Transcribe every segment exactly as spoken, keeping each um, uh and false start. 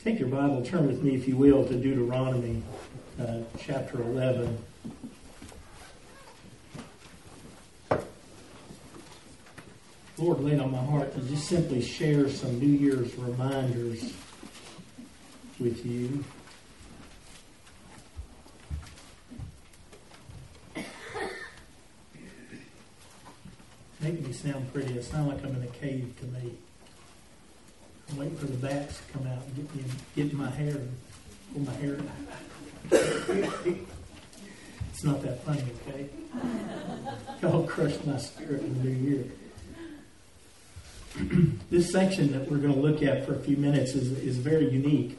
Take your Bible, turn with me, if you will, to Deuteronomy uh, chapter eleven. Lord laid on my heart to just simply share some New Year's reminders with you. Make me sound pretty. It sounds like I'm in a cave to me. I'm waiting for the bats to come out and get me, get my hair, pull my hair out. It's not that funny, okay? Y'all crushed my spirit in the new year. This section that we're going to look at for a few minutes is, is very unique.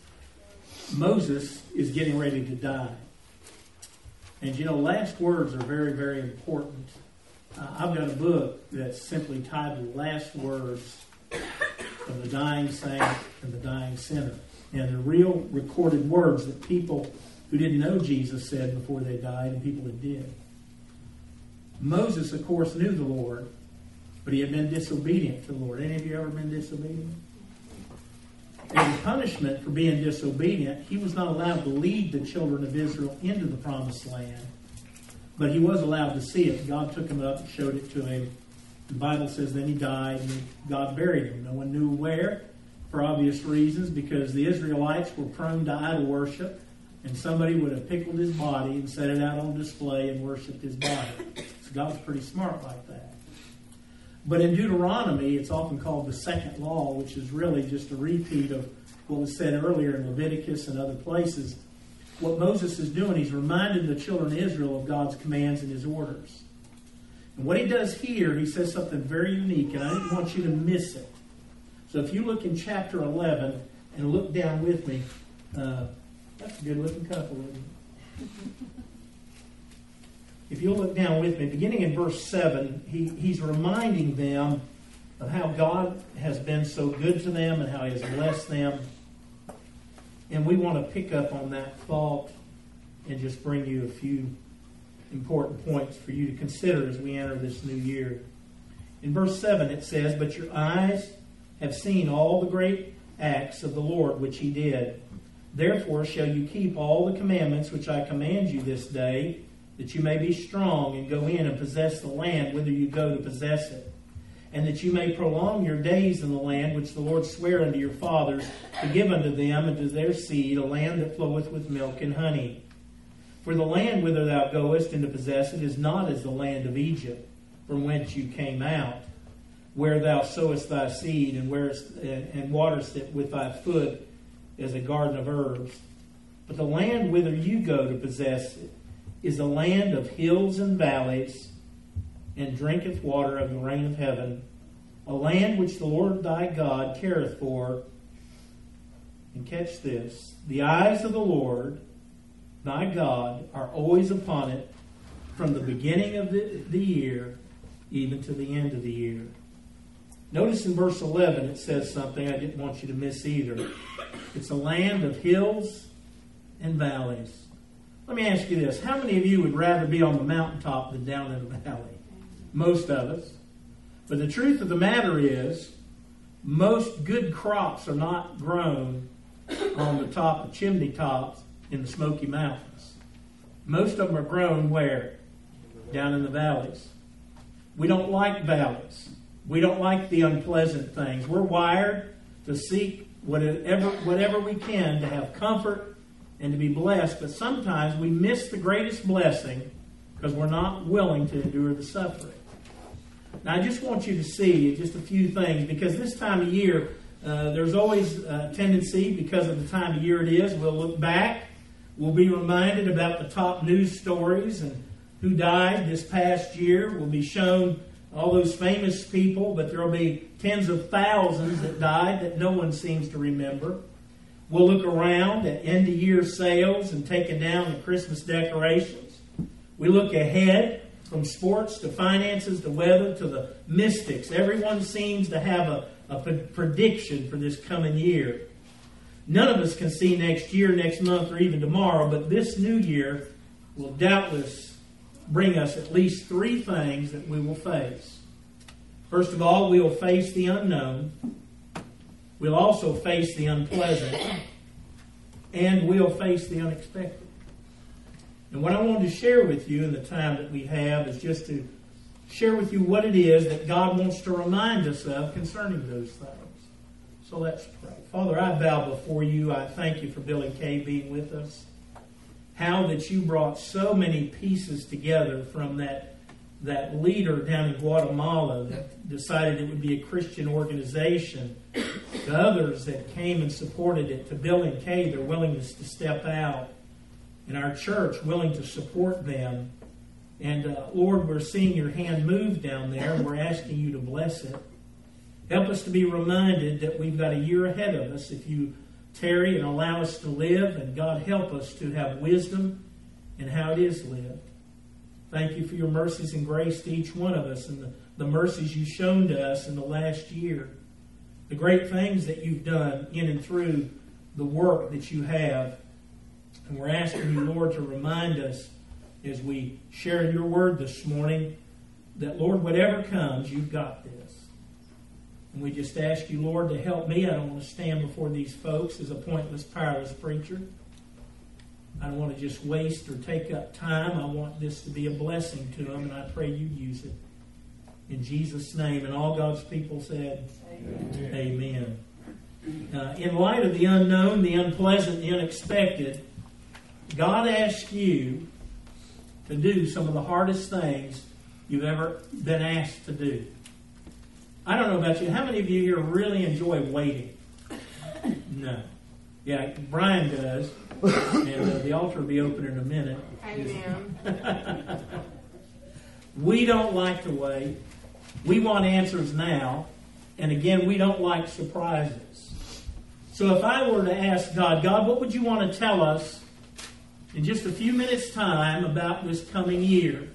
Moses is getting ready to die. And you know, last words are very, very important. Uh, I've got a book that's simply titled Last Words of the Dying Saint and the Dying Sinner. And the real recorded words that people who didn't know Jesus said before they died and people that did. Moses, of course, knew the Lord, but he had been disobedient to the Lord. Any of you ever been disobedient? As a punishment for being disobedient, he was not allowed to lead the children of Israel into the promised land, but he was allowed to see it. God took him up and showed it to him. The Bible says then he died and God buried him. No one knew where, for obvious reasons, because the Israelites were prone to idol worship, and somebody would have pickled his body and set it out on display and worshipped his body. So God's pretty smart like that. But in Deuteronomy, it's often called the second law, which is really just a repeat of what was said earlier in Leviticus and other places. What Moses is doing, he's reminding the children of Israel of God's commands and his orders. And what he does here, he says something very unique, and I didn't want you to miss it. So if you look in chapter eleven and look down with me, uh, that's a good-looking couple, isn't it? If you'll look down with me, beginning in verse seven, he, he's reminding them of how God has been so good to them and how he has blessed them. And we want to pick up on that thought and just bring you a few important points for you to consider as we enter this new year. In verse seven it says, "But your eyes have seen all the great acts of the Lord which he did. Therefore shall you keep all the commandments which I command you this day, that you may be strong and go in and possess the land whither you go to possess it, and that you may prolong your days in the land which the Lord sware unto your fathers to give unto them and to their seed, a land that floweth with milk and honey. For the land whither thou goest in to possess it is not as the land of Egypt, from whence you came out, where thou sowest thy seed and wherest, and waterest it with thy foot as a garden of herbs. But the land whither you go to possess it is a land of hills and valleys, and drinketh water of the rain of heaven, a land which the Lord thy God careth for." And catch this: "The eyes of the Lord thy God are always upon it, from the beginning of the, the year even to the end of the year." Notice in verse eleven it says something I didn't want you to miss either. It's a land of hills and valleys. Let me ask you this. How many of you would rather be on the mountaintop than down in the valley? Most of us. But the truth of the matter is, most good crops are not grown on the top of chimney tops in the Smoky Mountains. Most of them are grown where? Down in the valleys. We don't like valleys. We don't like the unpleasant things. We're wired to seek whatever, whatever we can to have comfort and to be blessed. But sometimes we miss the greatest blessing because we're not willing to endure the suffering. Now, I just want you to see just a few things, because this time of year, uh, there's always a tendency, because of the time of year it is, we'll look back. We'll be reminded about the top news stories and who died this past year. We'll be shown all those famous people, but there will be tens of thousands that died that no one seems to remember. We'll look around at end-of-year sales and taking down the Christmas decorations. We look ahead from sports to finances to weather to the mystics. Everyone seems to have a, a prediction for this coming year. None of us can see next year, next month, or even tomorrow, but this new year will doubtless bring us at least three things that we will face. First of all, we will face the unknown. We'll also face the unpleasant, and we'll face the unexpected. And what I wanted to share with you in the time that we have is just to share with you what it is that God wants to remind us of concerning those things. So let's pray. Father, I bow before you. I thank you for Billy Kay being with us. How that you brought so many pieces together from that, that leader down in Guatemala that decided it would be a Christian organization, to others that came and supported it, to Bill and Kay, their willingness to step out, and our church willing to support them. And uh, Lord, we're seeing your hand move down there, and we're asking you to bless it. Help us to be reminded that we've got a year ahead of us if you tarry and allow us to live, and God help us to have wisdom in how it is lived. Thank you for your mercies and grace to each one of us, and the, the mercies you've shown to us in the last year. The great things that you've done in and through the work that you have. And we're asking you, Lord, to remind us as we share your word this morning that, Lord, whatever comes, you've got this. And we just ask you, Lord, to help me. I don't want to stand before these folks as a pointless, powerless preacher. I don't want to just waste or take up time. I want this to be a blessing to them, and I pray you use it. In Jesus' name. And all God's people said, Amen. Amen. Uh, in light of the unknown, the unpleasant, the unexpected, God asks you to do some of the hardest things you've ever been asked to do. I don't know about you. How many of you here really enjoy waiting? No. Yeah, Brian does. And uh, the altar will be open in a minute. Amen. We don't like to wait. We want answers now. And again, we don't like surprises. So if I were to ask God, God, what would you want to tell us in just a few minutes' time about this coming year?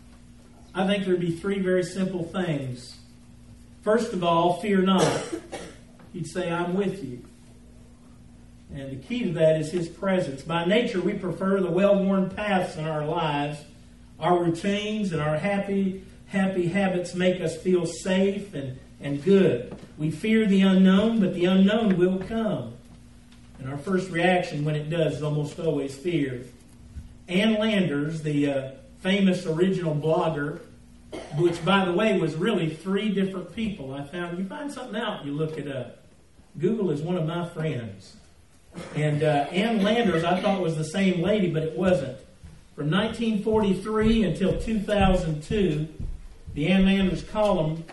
I think there'd be three very simple things. First of all, fear not. He'd say, I'm with you. And the key to that is his presence. By nature, we prefer the well-worn paths in our lives. Our routines and our happy, happy habits make us feel safe and, and good. We fear the unknown, but the unknown will come. And our first reaction when it does is almost always fear. Ann Landers, the uh, famous original blogger, which, by the way, was really three different people. I found, you find something out, you look it up. Google is one of my friends. And uh, Ann Landers, I thought was the same lady, but it wasn't. From nineteen forty-three until two thousand two, the Ann Landers column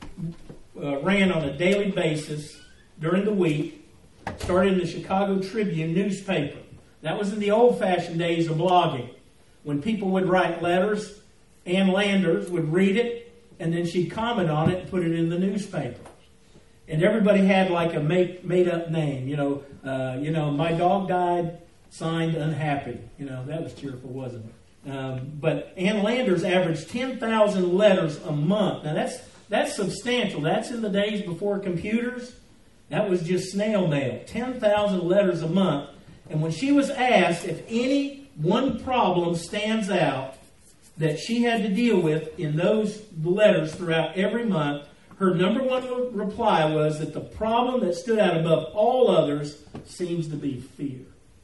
uh, ran on a daily basis during the week, started in the Chicago Tribune newspaper. That was in the old-fashioned days of blogging. When people would write letters, Ann Landers would read it, and then she'd comment on it and put it in the newspaper. And everybody had like a make, made-up name. You know, uh, you know, my dog died, signed unhappy. You know, that was cheerful, wasn't it? Um, but Ann Landers averaged ten thousand letters a month. Now, that's that's substantial. That's in the days before computers. That was just snail mail. ten thousand letters a month. And when she was asked if any one problem stands out that she had to deal with in those letters throughout every month, her number one reply was that the problem that stood out above all others seems to be fear.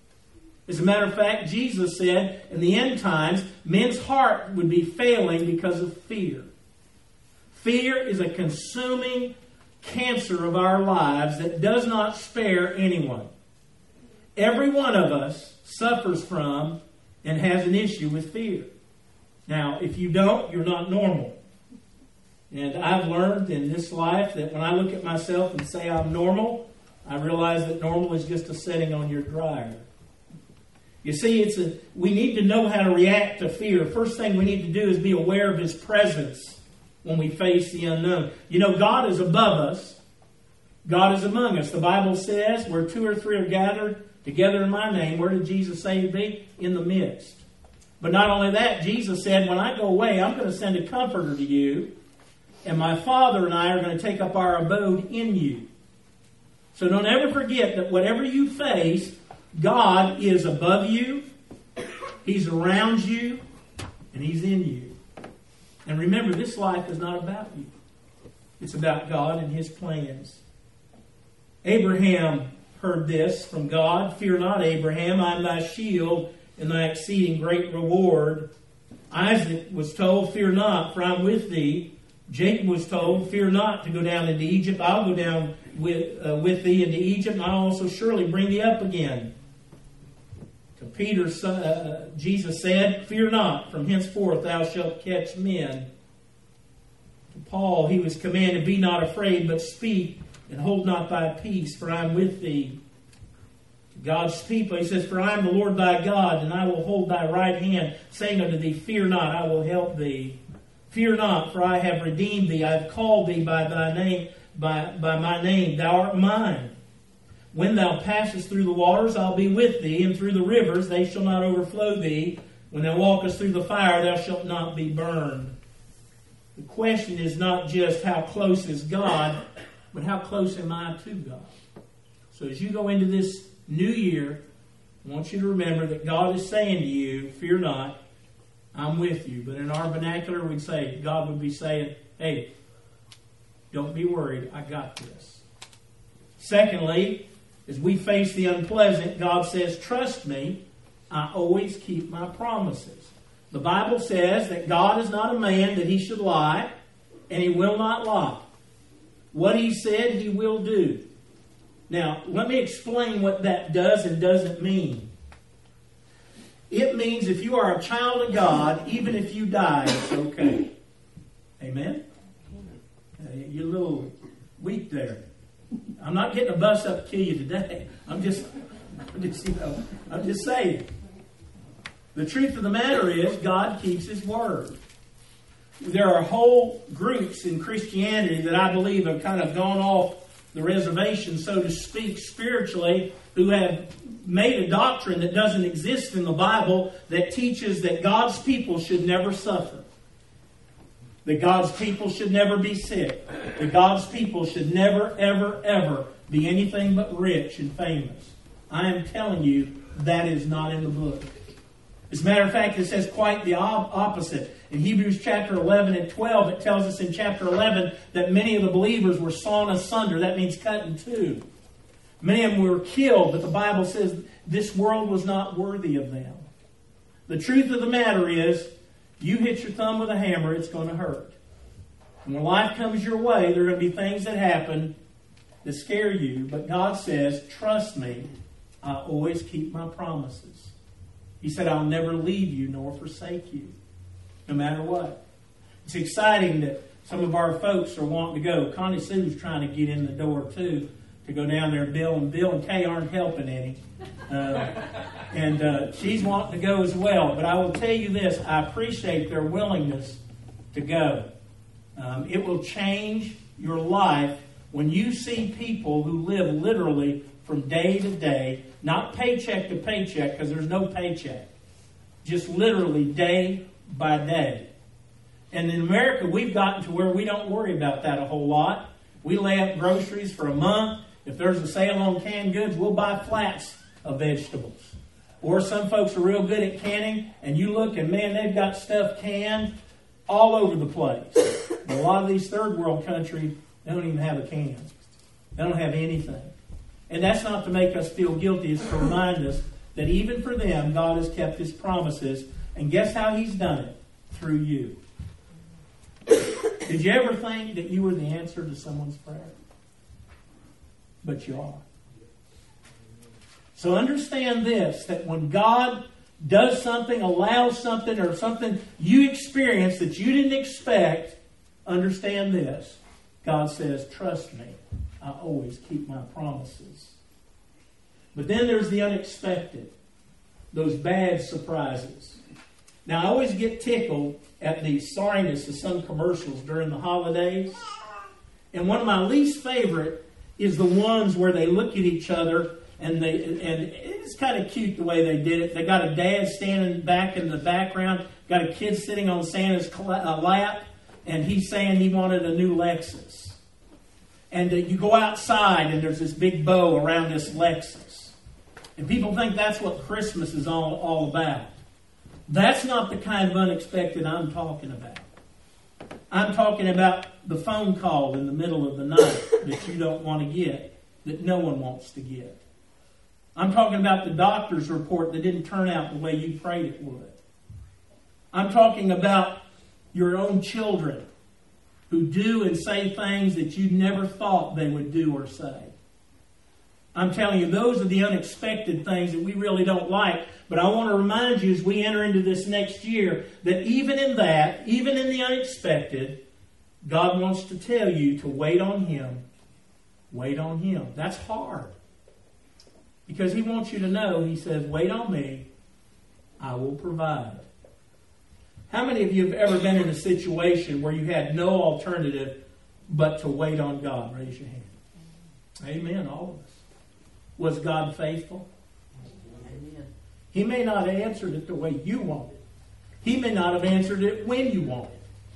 As a matter of fact, Jesus said in the end times, men's heart would be failing because of fear. Fear is a consuming cancer of our lives that does not spare anyone. Every one of us suffers from and has an issue with fear. Now, if you don't, you're not normal. And I've learned in this life that when I look at myself and say I'm normal, I realize that normal is just a setting on your dryer. You see, it's a, we need to know how to react to fear. First thing we need to do is be aware of his presence when we face the unknown. You know, God is above us. God is among us. The Bible says, where two or three are gathered together in my name, where did Jesus say he'd be? In the midst. But not only that, Jesus said, when I go away, I'm going to send a comforter to you, and my Father and I are going to take up our abode in you. So don't ever forget that whatever you face, God is above you, he's around you, and he's in you. And remember, this life is not about you. It's about God and his plans. Abraham heard this from God. Fear not, Abraham, I am thy shield and thy exceeding great reward. Isaac was told, fear not, for I am with thee. Jacob was told, fear not to go down into Egypt. I'll go down with, uh, with thee into Egypt, and I'll also surely bring thee up again. To Peter, uh, Jesus said, fear not, from henceforth thou shalt catch men. To Paul, he was commanded, be not afraid, but speak, and hold not thy peace, for I am with thee. To God's people, he says, for I am the Lord thy God, and I will hold thy right hand, saying unto thee, fear not, I will help thee. Fear not, for I have redeemed thee. I have called thee by thy name, by, by my name. Thou art mine. When thou passest through the waters, I'll be with thee, and through the rivers, they shall not overflow thee. When thou walkest through the fire, thou shalt not be burned. The question is not just how close is God, but how close am I to God? So as you go into this new year, I want you to remember that God is saying to you, fear not, I'm with you. But in our vernacular, we'd say, God would be saying, hey, don't be worried, I got this. Secondly, as we face the unpleasant, God says, trust me, I always keep my promises. The Bible says that God is not a man that he should lie, and he will not lie. What he said, he will do. Now, let me explain what that does and doesn't mean. It means if you are a child of God, even if you die, it's okay. Amen? Uh, you're a little weak there. I'm not getting a bus up to kill you today. I'm just, I'm just, you know, I'm just saying. The truth of the matter is, God keeps His word. There are whole groups in Christianity that I believe have kind of gone off the reservation, so to speak, spiritually, who have made a doctrine that doesn't exist in the Bible that teaches that God's people should never suffer. That God's people should never be sick. That God's people should never, ever, ever be anything but rich and famous. I am telling you, that is not in the book. As a matter of fact, it says quite the opposite. In Hebrews chapter eleven and twelve, it tells us in chapter eleven that many of the believers were sawn asunder. That means cut in two. Many of them were killed, but the Bible says this world was not worthy of them. The truth of the matter is, you hit your thumb with a hammer, it's going to hurt. And when life comes your way, there are going to be things that happen that scare you. But God says, trust me, I always keep my promises. He said, I'll never leave you nor forsake you, no matter what. It's exciting that some of our folks are wanting to go. Connie Sue's trying to get in the door, too, to go down there. Bill and Bill and Kay aren't helping any. Uh, and uh, she's wanting to go as well. But I will tell you this, I appreciate their willingness to go. Um, it will change your life when you see people who live literally from day to day, not paycheck to paycheck, because there's no paycheck. Just literally day by day. And in America, we've gotten to where we don't worry about that a whole lot. We lay up groceries for a month. If there's a sale on canned goods, we'll buy flats of vegetables. Or some folks are real good at canning, and you look and, man, they've got stuff canned all over the place. But a lot of these third world countries, they don't even have a can. They don't have anything. And that's not to make us feel guilty. It's to remind us that even for them, God has kept His promises. And guess how He's done it? Through you. Did you ever think that you were the answer to someone's prayer? But you are. So understand this, that when God does something, allows something, or something you experience that you didn't expect, understand this. God says, trust me, I always keep my promises. But then there's the unexpected. Those bad surprises. Now, I always get tickled at the sorriness of some commercials during the holidays. And one of my least favorite is the ones where they look at each other and they and it's kind of cute the way they did it. They got a dad standing back in the background, got a kid sitting on Santa's lap, and he's saying he wanted a new Lexus. And uh, you go outside and there's this big bow around this Lexus. And people think that's what Christmas is all, all about. That's not the kind of unexpected I'm talking about. I'm talking about the phone call in the middle of the night that you don't want to get. that no one wants to get. I'm talking about the doctor's report that didn't turn out the way you prayed it would. I'm talking about your own children who do and say things that you never thought they would do or say. I'm telling you, those are the unexpected things that we really don't like. But I want to remind you as we enter into this next year that even in that, even in the unexpected, God wants to tell you to wait on Him. Wait on Him. That's hard. Because He wants you to know, He says, wait on me, I will provide. How many of you have ever been in a situation where you had no alternative but to wait on God? Raise your hand. Amen, all of us. Was God faithful? Amen. He may not have answered it the way you wanted. He may not have answered it when you wanted.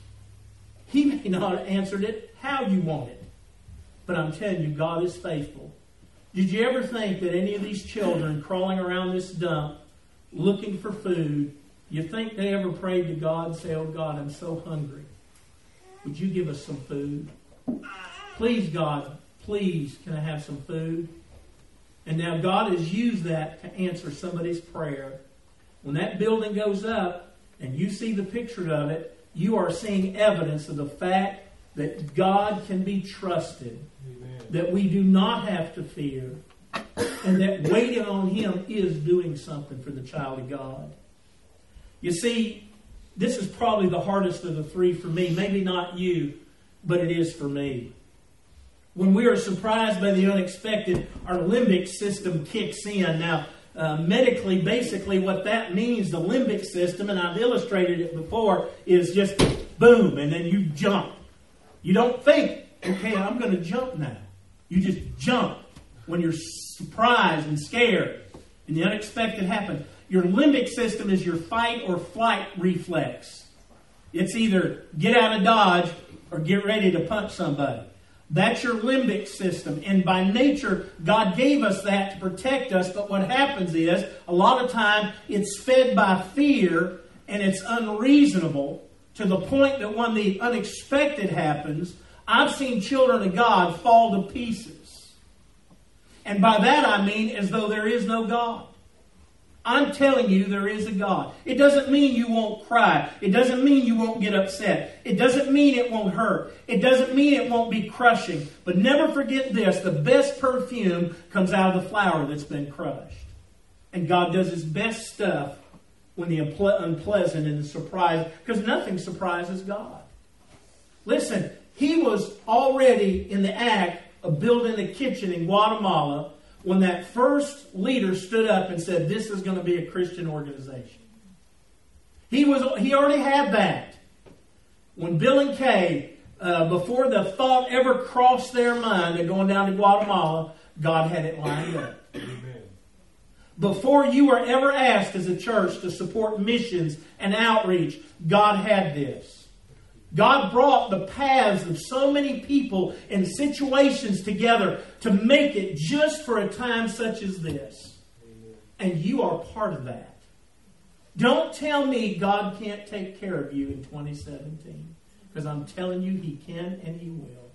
He may not have answered it how you wanted. But I'm telling you, God is faithful. Did you ever think that any of these children crawling around this dump looking for food, you think they ever prayed to God and say, oh God, I'm so hungry. Would you give us some food? Please, God, please, can I have some food? And now God has used that to answer somebody's prayer. When that building goes up and you see the picture of it, you are seeing evidence of the fact that God can be trusted. Amen. That we do not have to fear. And that waiting on Him is doing something for the child of God. You see, this is probably the hardest of the three for me. Maybe not you, but it is for me. When we are surprised by the unexpected, our limbic system kicks in. Now, uh, medically, basically what that means, the limbic system, and I've illustrated it before, is just boom, and then you jump. You don't think, okay, I'm going to jump now. You just jump when you're surprised and scared and the unexpected happens. Your limbic system is your fight or flight reflex. It's either get out of Dodge or get ready to punch somebody. That's your limbic system. And by nature, God gave us that to protect us. But what happens is, a lot of time, it's fed by fear and it's unreasonable to the point that when the unexpected happens, I've seen children of God fall to pieces. And by that I mean as though there is no God. I'm telling you, there is a God. It doesn't mean you won't cry. It doesn't mean you won't get upset. It doesn't mean it won't hurt. It doesn't mean it won't be crushing. But never forget this, the best perfume comes out of the flower that's been crushed. And God does His best stuff when the unple- unpleasant and the surprise, because nothing surprises God. Listen, He was already in the act of building a kitchen in Guatemala when that first leader stood up and said, this is going to be a Christian organization. He was he already had that. When Bill and Kay, uh, before the thought ever crossed their mind of going down to Guatemala, God had it lined up. Amen. Before you were ever asked as a church to support missions and outreach, God had this. God brought the paths of so many people and situations together to make it just for a time such as this. Amen. And you are part of that. Don't tell me God can't take care of you in twenty seventeen. Because I'm telling you, He can and He will.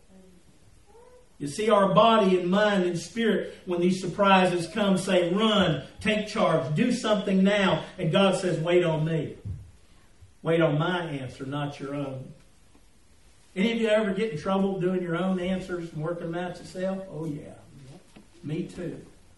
You see, our body and mind and spirit, when these surprises come, say, run, take charge, do something now. And God says, wait on me. Wait on my answer, not your own. Any of you ever get in trouble doing your own answers and working them out yourself? Oh, yeah. Me too.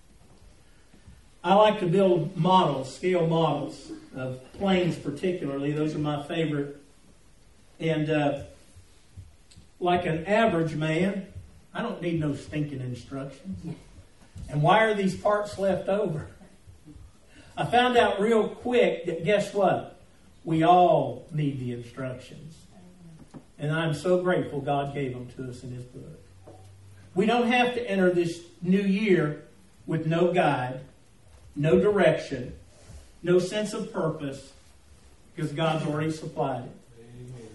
I like to build models, scale models of planes particularly. Those are my favorite. And uh, like an average man, I don't need no stinking instructions. And why are these parts left over? I found out real quick that guess what? We all need the instructions. And I'm so grateful God gave them to us in His book. We don't have to enter this new year with no guide, no direction, no sense of purpose, because God's already supplied it. Amen.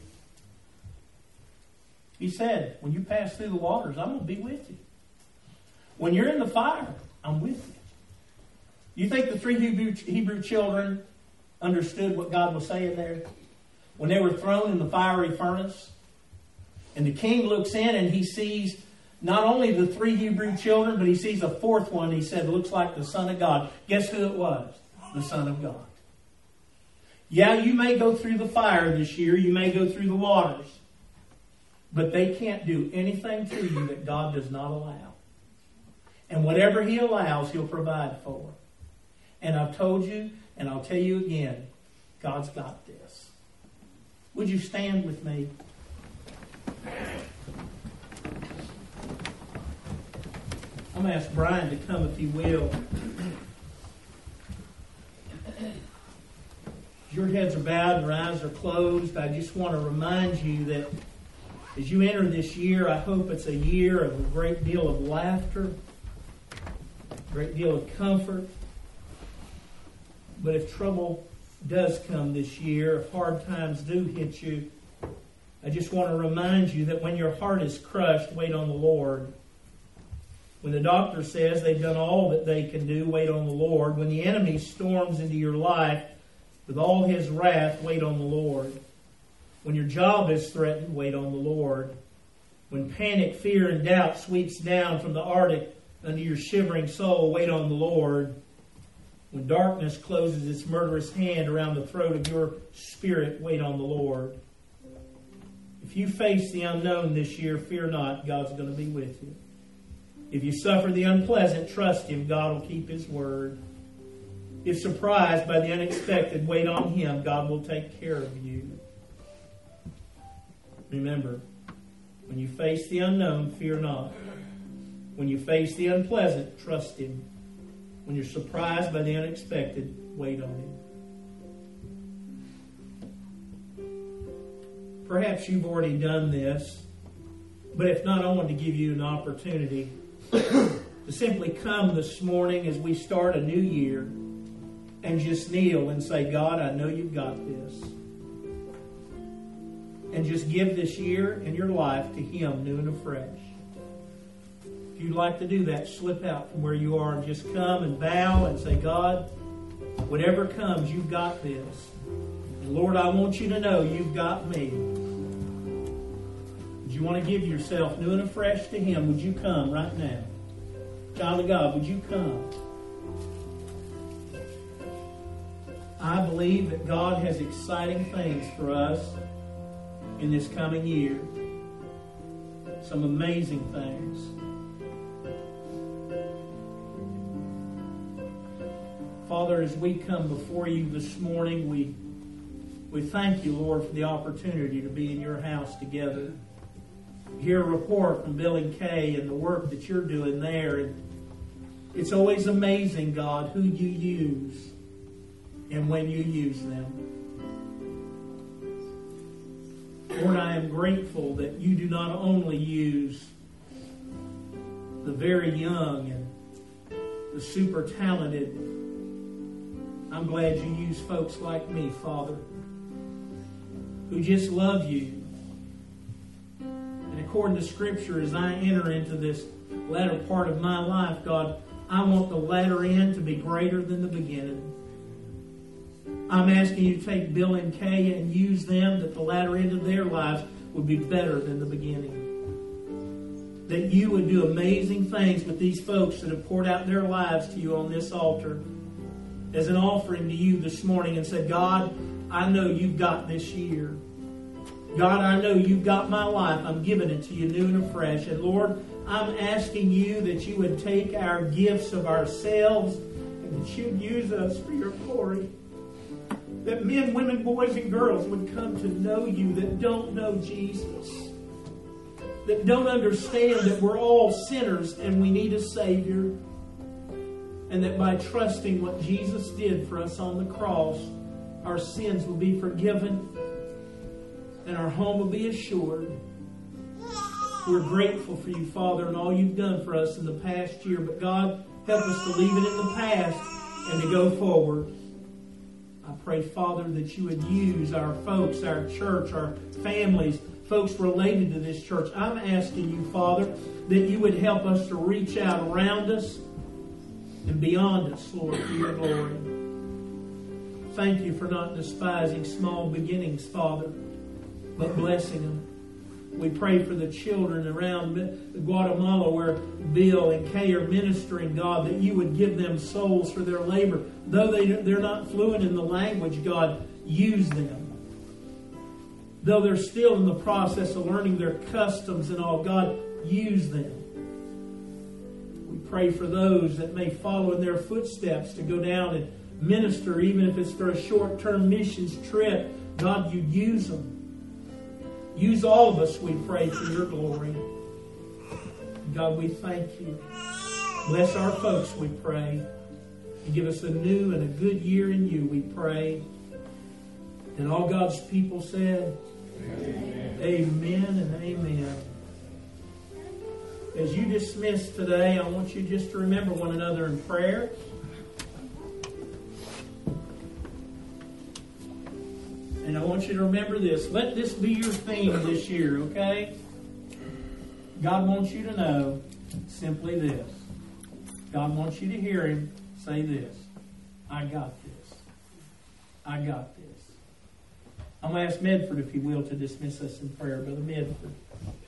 He said, when you pass through the waters, I'm going to be with you. When you're in the fire, I'm with you. You think the three Hebrew, Hebrew children understood what God was saying there? When they were thrown in the fiery furnace, and the king looks in and he sees not only the three Hebrew children, but he sees a fourth one. He said, looks like the Son of God. Guess who it was? The Son of God. Yeah, you may go through the fire this year. You may go through the waters. But they can't do anything to you that God does not allow. And whatever He allows, He'll provide for. And I've told you, and I'll tell you again, God's got this. Would you stand with me? I'm going to ask Brian to come if he will. Your heads are bowed and your eyes are closed. I just want to remind you that as you enter this year, I hope it's a year of a great deal of laughter, a great deal of comfort. But if trouble does come this year, if hard times do hit you, I just want to remind you that when your heart is crushed, wait on the Lord. When the doctor says they've done all that they can do, wait on the Lord. When the enemy storms into your life with all his wrath, wait on the Lord. When your job is threatened, wait on the Lord. When panic, fear, and doubt sweeps down from the Arctic under your shivering soul, wait on the Lord. When darkness closes its murderous hand around the throat of your spirit, wait on the Lord. If you face the unknown this year, fear not, God's going to be with you. If you suffer the unpleasant, trust Him, God will keep His word. If surprised by the unexpected, wait on Him, God will take care of you. Remember, when you face the unknown, fear not. When you face the unpleasant, trust Him. When you're surprised by the unexpected, wait on Him. Perhaps you've already done this, but if not, I want to give you an opportunity to simply come this morning as we start a new year and just kneel and say, God, I know you've got this. And just give this year and your life to Him new and afresh. If you'd like to do that, slip out from where you are and just come and bow and say, God, whatever comes, you've got this. And Lord, I want you to know you've got me. Would you want to give yourself new and afresh to Him? Would you come right now? Child of God, would you come? I believe that God has exciting things for us in this coming year. Some amazing things. Father, as we come before you this morning, we, we thank you, Lord, for the opportunity to be in your house together. Hear a report from Bill and Kay and the work that you're doing there. And it's always amazing, God, who you use and when you use them. Lord, I am grateful that you do not only use the very young and the super talented. I'm glad you use folks like me, Father, who just love you. And according to Scripture, as I enter into this latter part of my life, God, I want the latter end to be greater than the beginning. I'm asking you to take Bill and Kay and use them, that the latter end of their lives would be better than the beginning. That you would do amazing things with these folks that have poured out their lives to you on this altar as an offering to you this morning and said, God, I know you've got this year. God, I know you've got my life. I'm giving it to you new and afresh. And Lord, I'm asking you that you would take our gifts of ourselves and that you'd use us for your glory. That men, women, boys, and girls would come to know you that don't know Jesus. That don't understand that we're all sinners and we need a Savior. And that by trusting what Jesus did for us on the cross, our sins will be forgiven and our home will be assured. We're grateful for you, Father, and all you've done for us in the past year. But God, help us to leave it in the past and to go forward. I pray, Father, that you would use our folks, our church, our families, folks related to this church. I'm asking you, Father, that you would help us to reach out around us and beyond us, Lord, for your glory. Thank you for not despising small beginnings, Father, but blessing them. We pray for the children around Guatemala where Bill and Kay are ministering, God, that you would give them souls for their labor. Though they, they're not fluent in the language, God, use them. Though they're still in the process of learning their customs and all, God, use them. We pray for those that may follow in their footsteps to go down and minister, even if it's for a short-term missions trip. God, you use them. Use all of us, we pray, for your glory. God, we thank you. Bless our folks, we pray. And give us a new and a good year in you, we pray. And all God's people said, Amen, amen and amen. As you dismiss today, I want you just to remember one another in prayer. And I want you to remember this. Let this be your theme this year, okay? God wants you to know simply this. God wants you to hear Him say this. I got this. I got this. I'm going to ask Medford, if he will, to dismiss us in prayer. Brother Medford.